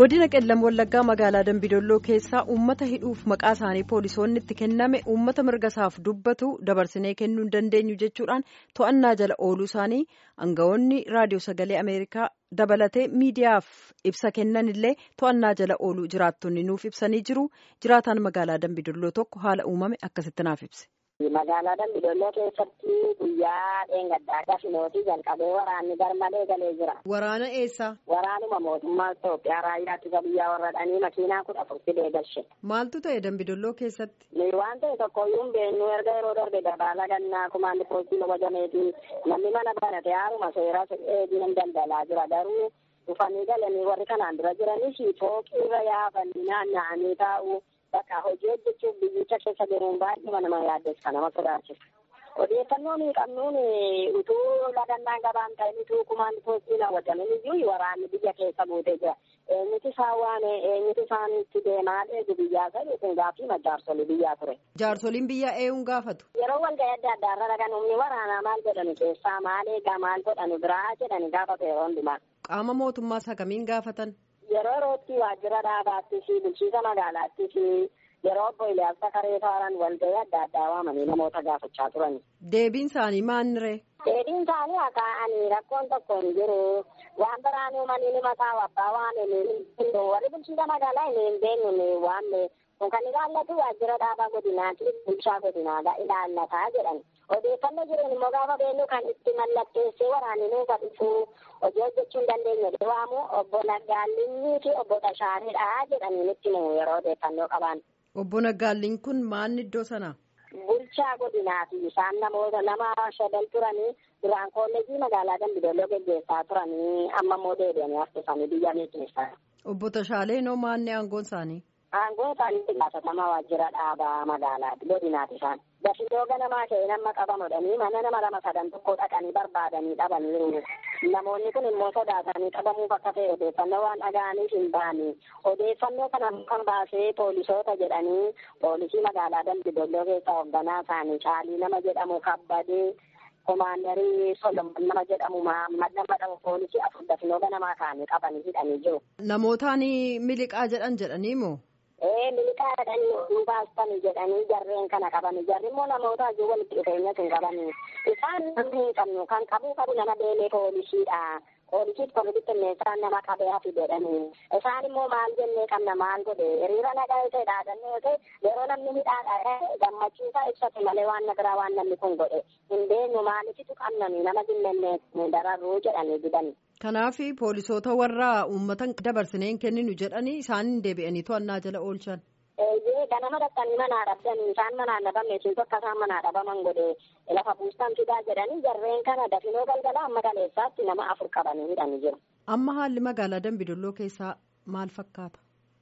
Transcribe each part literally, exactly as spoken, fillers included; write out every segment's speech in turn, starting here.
godina qellam wallaggaa magaalaa dambidolloo keessaa uummata hidhuuf maqaa isaanii poolisoonni itti kenname uummata mirga isaaf dubbatu dabarsinee kennuu hin dandeenyu jechuudhaan to'annaa jala ooluu isaanii aangawoonni raadiyoo sagalee ameerikaa dabalatee miidiyaaf ibsa kennan illee to'annaa jala ooluu jiraattonni nuuf ibsanii jiru. Jiraataan magaalaa dambidolloo tokko haala uumame akkasitti naaf ibse. Magaalaa Dambidolloo keessatti guyyaa dheengaddaa gafinootii jalqabee waraanni garmalee galee jira. Waraana eessaa? Waraanuma mootummaa Itoophiyaa raayyaa ittisa biyyaa warradhanii makiinaa kudha afur fidee galche. Maaltu ta'e Dambidolloo keessatti? Waan ta'e tokkoyyuu hin beeknu erga yeroo darbe dabaala gannaa kumaandi poostii wajameetiin namni mana banate haaruma seera eegiin daldalaa jira garuu dhufanii galanii warri kanaan dura jiranis fooqii irra yaafanii naanna'anii taa'u. Bakka hojii hojjechuuf biyyicha keessa jiruun baay'ee nama yaaddeessa nama sodaachisa. Odeeffannoo nuyi qabnuun utuu lagannaan gabaan ta'e utuu kumaan poostii raawwataman iyyuu waraanni biyya keessa buutee jira. Eenyuti isaan waame eenyuti isaan itti deemaa eegu biyyaa ta'e kun gaaffii jaarsolii biyyaa ture. Jaarsoliin biyyaa eenyuun gaafatu? Yeroo walga'ii adda addaa irra dhagan humni waraanaa maal jedhani keessaa maal eegaa maal godhani biraa jedhani gaafatu yeroo hundumaa. Qaama mootummaa isa kamiin gaafatan? Yeroo yerootti waajjira dhaabaattii fi bulchiinsa magaalaattii fi yeroo obbo Iliyaas Sakaree Faaraan walga'ii adda addaa waamanii namoota gaafachaa turan. Deebiin isaanii maaliree? Deebiin isaanii akaa'anii rakkoon tokko hin jiru. Waan biraan uumanii ni mataa abbaa waan hin warri bulchiinsa magaalaa hin beeknu waan kun kan ilaallatu waajjira dhaabaa godinaati bulchaa godinaadha ilaallataa jedhan. Odeeffannoo jiruun immoo gaafa beellu kan itti mallatteessee waraanni nuufa dhufu hojii hojjechuu hin dandeenye waamu obbo Naggaallinnii fi obbo Tashaareedha jedhanii nutti himu yeroo odeeffannoo qaban. Obbo Naggaalliin kun maal iddoo sana? Bulchaa godinaati isaan namoota nama shadan turanii duraan kolleejii magaalaa Dambidolloo geggeessaa turanii amma immoo deebi'anii harkisanii biyya miidheessaa. Obbo Tashaaleenoo maanni aangoon isaanii? Aangoon isaanii gaafatamaa waajjira dhaabaa magaalaati godinaati isaan. Dafitoo ganamaa ka'ee nama qabamuudhanii mana nama lama sadan tokko dhaqanii barbaadanii dhabaniiru. Namoonni kun immoo sodaatanii qabamuuf akka ta'e odeeffannoo waan dhaga'aniif hin baane. Odeeffannoo kana kan baasee poolisoota jedhanii poolisii magaalaa Dambidolloo keessaa hoogganaa isaanii Caalii nama jedhamu kabbadee komaandarii Solomon nama jedhamu Mahammad nama jedhamu poolisii afur dafitoo ganamaa kaanii qabanii hidhanii jiru. Namootaan miliqaa jedhan jedhanii moo? Ee miliqaa jedhanii baastanii jedhanii jarreen kana qabanii jarri immoo namoota hajuu walitti dhufeenya hin qabanii isaan namni hin qabnu kan qabuu qabu nama beelee poolisiidha. Poolisiif korbitti meeshaan nama qabee hafi jedhanii isaan immoo maal jennee qabna maal godhe hiriira nagaa yoo ta'e dhaadannoo yoo ta'e yeroo namni hidhaadha gammachiisaa ibsate malee waan nagaraa waan namni kun godhe hin beeknu maalifitu qabnanii nama dinnennee dararruu jedhanii didanii. Kanaaf poolisoota warra uummatan dabarsineen kenninu jedhanii isaan deebi'anii to'annaa jala oolchan. Eeyyee ganama dhaqqanii manaa dhabdanii isaan manaa dhabame isin tokko isaan manaa dhabaman godhe lafa buustaan fidaa jedhanii jarreen kana dafinoo galgala amma galeessaatti nama afur qabanii hidhanii jiru. Amma haalli magaalaa Dambidolloo keessaa maal fakkaata?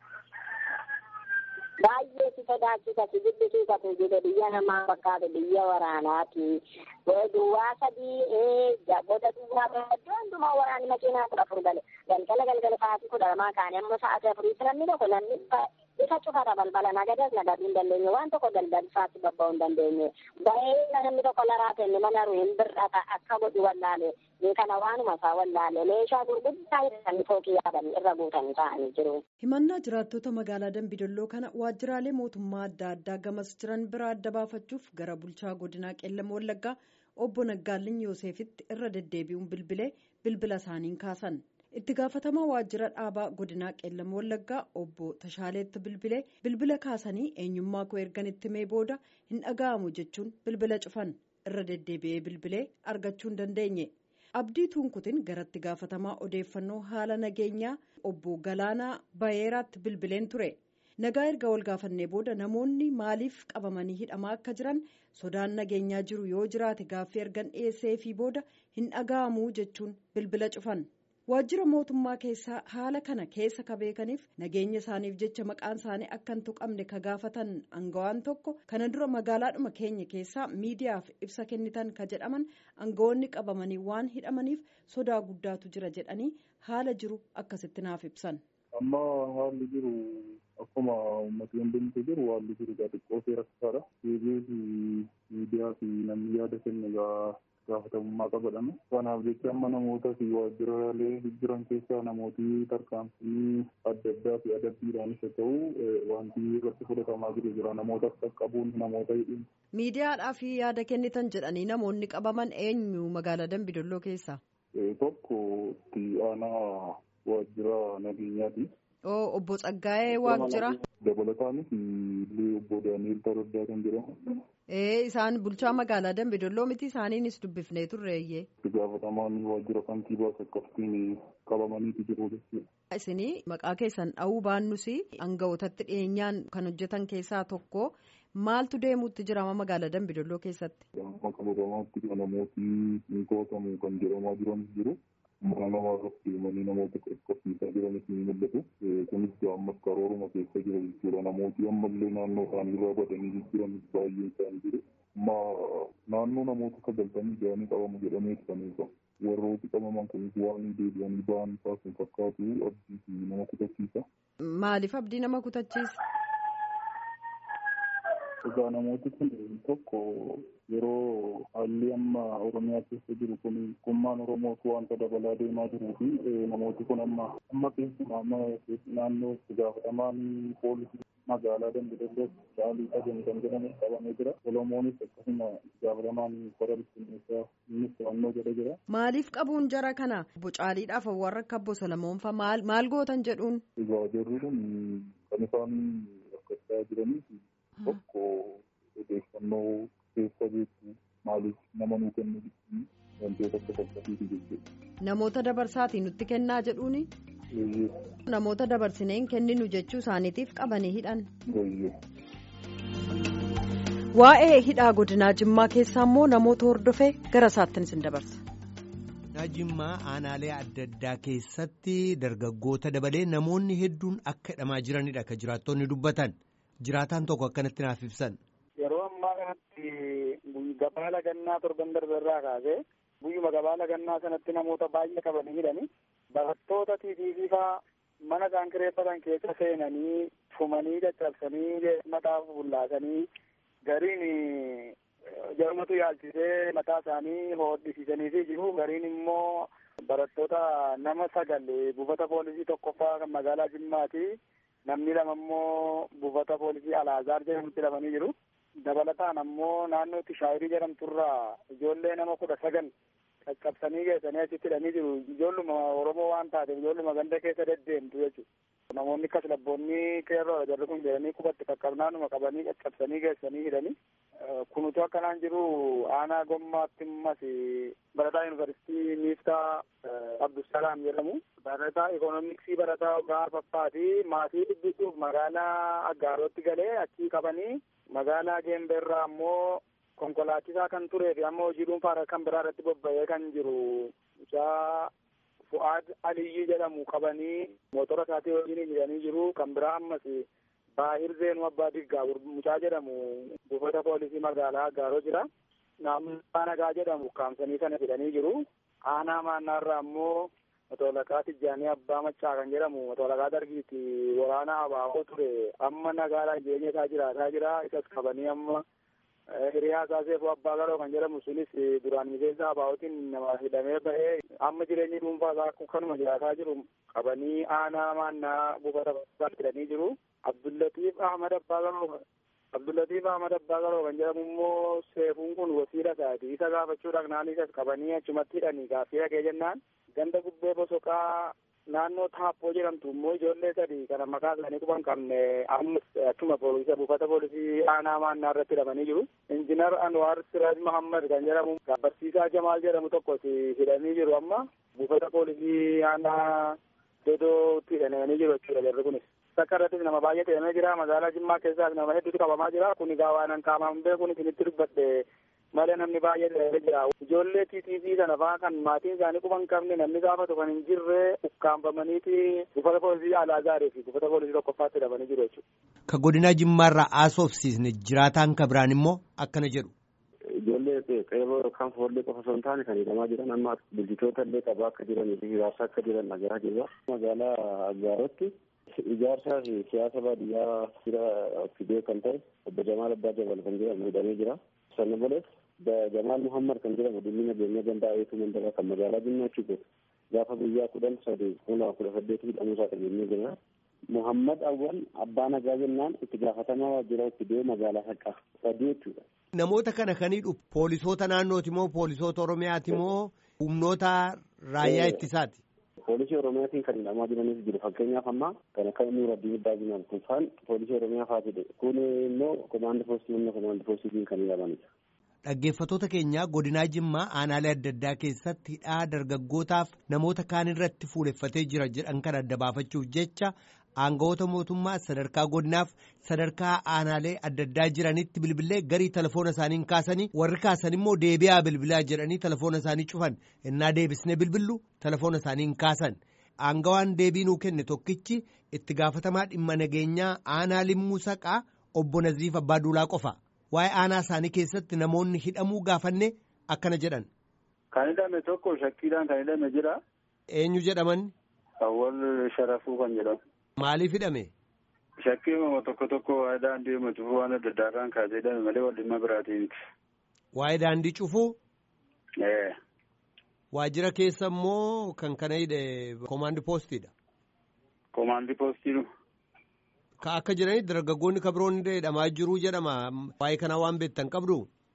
Baay'ee si sodaachisa si jibbisiisatu jedhe biyya namaa fakkaate biyya waraanaati. Duwwaa sadii booda duwwaa iddoo hundumaa waraanni makiinaa kudha afur gale galgala galgala sa'aatii kudha lamaa kaanii amma sa'aatii afurii namni tokko namni isa cufata balbala nagadas nagaduu hin dandeenye waan tokko galgalfaatti babba'uu hin dandeenye ba'ee namni tokko laraa tenne mana ruhin bir'ata akka godhu wallaale ni kana waanuma isaa wallaale meeshaa gurguddaa hidhatanii fookii yaabanii irra guutanii ta'anii jiru. Himannaa jiraattota magaalaa Dambidolloo kana waajjiraalee mootummaa adda addaa gamas jiran bira adda baafachuuf gara bulchaa godinaa qellam wallaggaa obbo Naggaalliin Yoosefitti irra deddeebi'uun bilbilee bilbila isaaniin kaasan. Itti gaafatamaa waajjira dhaabaa godinaa qellam wallaggaa obbo Tashaaleetti bilbilee bilbila kaasanii eenyummaa koo erganitti mee booda hin dhaga'amu jechuun bilbila cufan irra deddeebi'ee bilbilee argachuu hin dandeenye. Abdii Tunkutiin garatti gaafatamaa odeeffannoo haala nageenyaa obbo Galaanaa Bayeeraatti bilbileen ture. Nagaa erga wal gaafannee booda namoonni maaliif qabamanii hidhamaa akka jiran sodaan nageenyaa jiru yoo jiraate gaaffii ergan dhiyeessee fi booda hin dhaga'amu jechuun bilbila cufan. Waajjira mootummaa keessaa haala kana keessa ka beekaniif nageenya isaaniif jecha maqaan isaanii akka hin tuqamne ka gaafatan aangawaan tokko kana dura magaalaadhuma keenya keessaa miidiyaaf ibsa kennitan ka jedhaman aangawoonni qabamanii waan hidhamaniif sodaa guddaatu jira jedhanii haala jiru akkasitti naaf ibsan. Amma haalli jiru akkuma uummatni hundumtuu jiru haalli jiru xiqqoo seera rakkaadha. Miidiyaa fi namni yaada kennu gaafatamummaa qabadhame. Kanaaf jecha amma namoota fi waajjiraalee jiran keessaa namooti tarkaanfii adda addaa fi adabbiidhaanis haa ta'u wanti irratti fudhatamaa jiru jira. Namoota qaqqabuun namoota hidhuun. Miidiyaadhaaf yaada kennitan jedhanii namoonni qabaman eenyu magaalaa Dambidolloo keessaa? Tokko itti aanaa waajjira nageenyaati. Oo obbo Tsaggaayee Waajjira. Dabalataanis illee obbo Daani'el Taraddaa kan jedhamu. Ee isaan bulchaa magaalaa Dambidolloo miti isaaniinis dubbifnee turreeyyee. Itti gaafatamaan waajjira kantiibaa akkasitiin qabamaniiti jiru jechuudha. Isinii maqaa keessan dha'uu baannus aangawootatti dhiyeenyaan kan hojjetan keessaa tokko maaltu deemuutti jirama magaalaa Dambidolloo keessatti? Amma qabamaatti namooti ni to'atamu kan jedhamaa jiran jiru. Mana namaa irratti deemanii namoota qaqqabsiisaa jiranis ni mul'atu. Kunis ammas karooruma keessa jira jechuudha. Namooti ammallee naannoo isaanii irraa badanii jiranis baay'ee isaanii jiru. Amma naannoo namoota sagaltamii ja'anii qabamu jedhamee kan eegamu. Warrooti qabaman kunis waan deebi'anii ba'an taasisan fakkaatu abdii fi nama kutachiisa. Maaliif abdii nama kutachiisa? Egaa namooti kun tokko yeroo haalli amma Oromiyaa keessa jiru kun kummaan Oromoos wanta dabalaa deemaa jiruu fi namooti kun amma amma keessumaa amma naannoo itti gaafatamaan poolisii magaalaa Dambidolloo Caalii Qajeem kan jedhamu qabamee jira. Solomoonis akkasuma gaafatamaan qora bittinneessaa innis to'annoo jala jira. Maaliif qabuun jara kana? Obbo Caaliidhaaf warra akka Obbo Solomoon fa'aa maal maal gootan jedhuun? Egaa jarri kun kan isaan rakkachaa jiranii tokko odeeffannoo keessa beektu maaliif nama nuu kennu jechuun wantoota akka falfatiiti jechuudha. Namoota dabarsaatii nutti kennaa jedhuuni? Namoota dabarsineen kenninu jechuu isaaniitiif qabanii hidhan. Waa'ee hidhaa godinaa Jimmaa keessaa immoo namoota hordofee gara isaattin isin dabarsa. Jimmaa aanaalee adda addaa keessatti dargaggoota dabalee namoonni hedduun akka hidhamaa jiranidha kan jiraattonni dubbatan. Jiraataan tokko akkanatti naaf ibsan. Yeroo ammaa kanatti gabaa lagannaa torban darbe irraa kaasee guyyuma gabaa lagannaa sanatti namoota baay'ee qabanii hidhanii barattoota tiitiifii fa'aa mana isaan kireeffatan keessa seenanii fumanii caccabsanii mataa bullaasanii gariin jarmatu yaalchisee mataa isaanii hodhisiisanii fi jiru. Gariin immoo barattoota nama sagal buufata poolisii tokkoffaa kan magaalaa Jimmaati. Namni lama immoo buufata poolisii Alaazaar jedhamutti hidhamanii jiru. Dabalataan ammoo naannootti Shaayirii jedhamturraa ijoollee nama kudha sagal caccabsanii geessanii achitti hidhanii jiru. Ijoolluma Oromoo waan taateef ijoolluma ganda keessa deddeemtu jechuudha. Namoonni akkas labboonni qeerroo jarri kun jedhanii qubatti qaqqabnaanuma qabanii caccabsanii geessanii hidhanii. Kunutu akkanaan jiru aanaa gommaatti ammas barataa yuunivarsiitii Miiftaa Abdusalaam jedhamu. Barataa ikoonomiksii barataa ogaa faffaati maatii dubbisuuf magaalaa Aggaarotti galee achii qabanii magaalaa Geemberraa ammoo konkolaachisaa kan turee fi ammoo hojii dhuunfaa kan biraa irratti bobba'ee kan jiru mucaa Fu'aad Aliyyii jedhamu qabanii mootora isaatii hojiin hidhanii jiru. Kan biraa ammas Baahir Zeenuu Abbaa Diggaa mucaa jedhamu buufata poolisii magaalaa Aggaaroo jira. Naannoo Nagaa jedhamu kaamsanii sana hidhanii jiru. Aanaa Maannaarraa ammoo Motoolaqaa Tijjaanii Abbaa Maccaa kan jedhamu Motoolaqaa Dargiitti waraana abaaboo ture. Amma nagaadhaan jireenya isaa jiraataa jira. Isas qabanii amma hiriyaa isaa Seefuu Abbaa Garoo kan jedhamu sunis duraan miseensa abaabootiin nama hidhamee bahee amma jireenyi dhuunfaa isaa kanuma jiraataa jiru qabanii aanaa Maannaa buufata hidhanii jiru. Abdullatiif Ahmad Abbaa Garoo Abdullatiif Ahmad Abbaa Garoo kan jedhamu immoo Seefuun kun wasiila isaati. Isa gaafachuudhaaf naannoo isas qabanii achumatti hidhanii gaaffii dhagee jennaan ganda gubbee bosoqaa naannoo Taappoo jedhamtu immoo ijoollee sadii kana maqaa isaanii quban qabne ammas achuma poolisii buufata poolisii aanaa Maannaa irratti hidhamanii jiru. Injiinar Anwaar Siraaj Mahammad kan jedhamu barsiisaa Jamaal jedhamu tokkos hidhamanii jiru. Amma buufata poolisii aanaa Dodootti hidhamanii jiru jechuudha jarri kunis. Akka irrattis nama baay'ee hidhamee jira. Magaalaa Jimmaa keessaas nama hedduutu qabamaa jira. Kun egaa waan qaamaan beekuun isinitti dubbadhe malee namni baay'ee hidhamee jira. Ijoollee tiitiifii sana fa'aa kan maatiin isaanii quban qabne namni gaafatu kan hin jirre ukkaanfamaniiti buufata poolisii Alaazaarii fi buufata poolisii tokkoffaatti hidhamanii jiru jechuudha. Ka godina Jimmaarraa haasofsiisne jiraataan ka biraan immoo akkana jedhu. Ijoollee qeerroo yookaan foollee qofa osoo hin taane kan hidhamaa jiran amma bulchitoota illee qabaa akka jiranii fi hiraarsaa akka jiran nagaa jirra. Magaalaa Aggaarotti ijaarsaa fi siyaasa baadiyyaa jira fidee kan ta'e obbo Jamaal Abbaa Jabal kan jedhamu hidhamee jira. Sanni malees Jamaal Muhammad kan jedhamu dimmina beenya gandaa eetu mandara kan magaalaa Jimmaachi godhu gaafa guyyaa kudhan sadii kuma kudha saddeetii hidhamuu isaa dhageenyee jira. Muhammad Awwal abbaa nagaa jennaan itti gaafatamaa waajjira itti deemu magaalaa Haqqaa sadii jechuudha. Namoota kana kaniidhu poolisoota naannooti moo poolisoota Oromiyaati moo humnoota raayyaa ittisaati? Poolisii Oromiyaatiin kan hidhamaa jiranis jiru. Fakkeenyaaf ammaa kan akka Nuuraddiin Iddaajimaan kuufaan poolisii Oromiyaa faatidha. Kun immoo komaandi poostii humna komaandi poostiitiin kan hidhamanidha. Dhaggeeffattoota keenyaa godinaa Jimmaa aanaalee adda addaa keessatti hidhaa dargaggootaaf namoota kaan irratti fuuleffatee jira jedhan kan adda baafachuuf jecha aangawoota mootummaa sadarkaa godinaaf sadarkaa aanaalee adda addaa jiranitti bilbilee garii telefoona isaanii kaasanii warri kaasan immoo deebi'aa bilbilaa jedhanii telefoona isaanii cufan innaa deebisnee bilbillu telefoona isaanii kaasan aangawaan deebii nuu kenne tokkichi itti gaafatamaa dhimma nageenyaa aanaa Limmuu Saqaa obbo Naziif Abbaa Duulaa qofa. Waa'ee aanaa isaanii keessatti namoonni hidhamuu gaafanne akkana jedhan. Kan hidhame tokko shakkiidhaan kan hidhame jira. Eenyu jedhaman? Awwal Sharafuu kan jedhamu. Maaliif hidhame? Shakkii uumama tokko tokko waa'ee daandii cufuu waan adda addaa kan kaasee hidhame malee wal dhimma biraatiin miti. Waa'ee daandii cufuu? Ee. Waajjira keessa immoo kan kana hidhe komaandi poostiidha. Komaandi poostiidha. Ka akka jiranii dargaggoonni kabiroon hidhamaa jiru jedhama. Waa'ee kanaa waan beektan qabdu?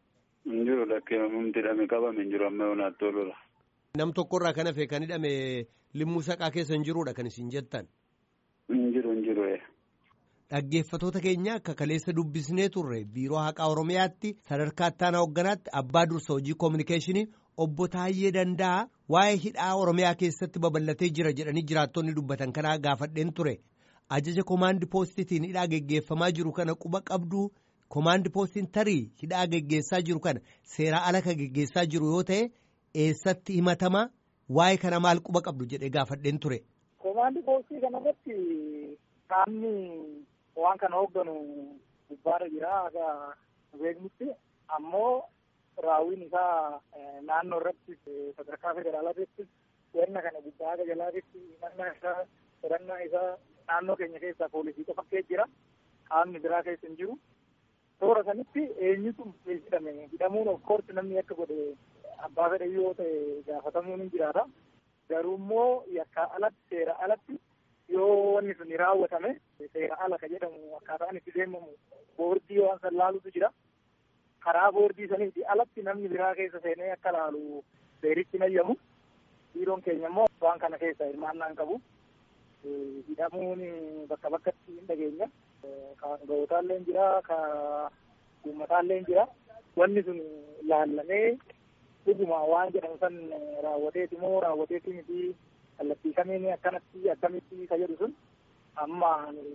Hin jiru lakkee humti hidhame qabame hin jiru amma yoonaatti toludha. Nam tokkorraa kan hafe kan hidhame Limmuu Saqaa keessa hin jiruudha kan isin jettan? Hin jiru hin jiru. Dhaggeeffattoota keenya akka kaleessa dubbisnee turre biiroo haqaa Oromiyaatti sadarkaa ittaanaa hoogganaatti abbaa dursa hojii koominikeeshinii obbo Taayyee Danda'a waa'ee hidhaa Oromiyaa keessatti babal'atee jira jedhanii jiraattonni dubbatan kanaa gaafadheen ture. Ajaja komaandi poostiitiin hidhaa geggeeffamaa jiru kana quba qabdu komaandi poostiin tarii hidhaa geggeessaa jiru kana seeraa ala kan geggeessaa jiru yoo ta'e eessatti himatama waa'ee kana maal quba qabdu jedhee gaafadheen ture. Komaandi poostii kanarratti qaamni waan kana hoogganu gubbaarra jira akka beeknutti ammoo raawwiin isaa naannoo irratti sadarkaa federaalaatti wanna kana gubbaa aga jalaatti himannaa isaa qorannaa isaa naannoo keenya keessaa poolisii qofa keessa jira. Qaamni biraa keessa hin jiru. Toora sanitti eenyutu hidhame hidhamuun of course namni akka godhe abbaa fedhe yoo ta'e gaafatamuun hin jiraata. Garuu immoo yakka alatti seera alatti yoo wanni sun raawwatame seera ala ka jedhamu akkaataan itti deemamu boordii waan san laalutu jira. Karaa boordii saniiti alatti namni biraa keessa seenee akka laalu seeritti nayyamu. Biiroon keenya immoo waan kana keessa hirmaannaa hin qabu. Hidhamuun bakka bakkatti hin dhageenya. Kan ga'ootaallee hin jira, kan uummataallee hin jira. Wanni sun laallamee dhuguma waan jedhamu san raawwateeti moo raawwateeti miti kallattii kamiin akkanatti akkamitti ka jedhu sun amma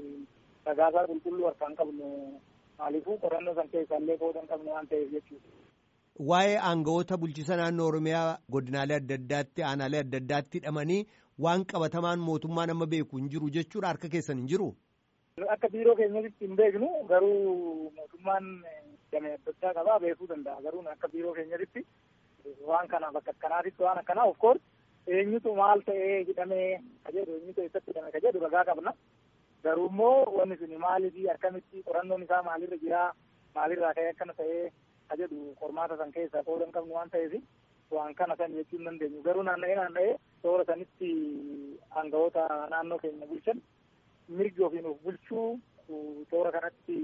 sagaasaa qulqulluu harkaan qabnu maaliifuu qorannoo san keessaallee qooda hin qabnu waan ta'eef jechuudha. Waa'ee aangawoota bulchiisa naannoo Oromiyaa godinaalee adda addaatti aanaalee adda addaatti hidhamanii waan qabatamaan mootummaan amma beeku hin jiru jechuudha harka keessan hin jiru. Akka biiroo keenyatti hin beeknu garuu mootummaan damee adda addaa qabaa beekuu danda'a garuu akka biiroo keenyatti waan kana bakka akkanaatitti waan akkanaa of course eenyutu maal ta'ee hidhamee ka jedhu eenyutu eessatti hidhame ka jedhu ragaa qabna. Garuu immoo wanni sun maaliifi akkamitti qorannoon isaa maalirra jiraa maalirraa ka'ee akkana ta'ee ka jedhu qormaata san keessaa qooda hin qabnu waan ta'eef waan kana san jechuu hin dandeenyu. Garuu naanna'ee naanna'ee toora sanitti aangawoota naannoo keenya bulchan mirgi ofiin of bulchuu toora kanatti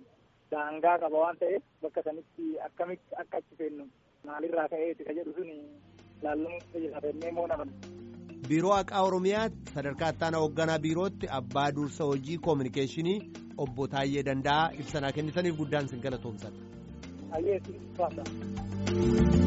daangaa qaba waan ta'eef bakka sanitti akkamitti akka achi seennu maalirraa ka'eeti ka jedhu sun laallamuutti jiraatannee moo naman. Biiroo haqaa Oromiyaatti sadarkaa ittaanaa hoogganaa biirootti abbaa dursa hojii koominikeeshinii obbo Taayyee Danda'a ibsa nuu kennitaniif guddaan sin galatoomsadha. Ayyee si faasa.